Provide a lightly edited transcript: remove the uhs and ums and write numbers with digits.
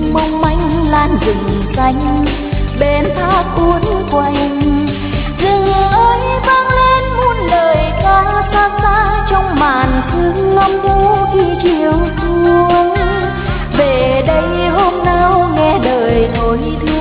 mong manh lan rừng xanh bên thác uốn quanh. Rừng ơi vang lên muôn lời ca xa xa trong màn sương ngâm vũ khi chiều xuống. Về đây hôm nào nghe đời thôi thương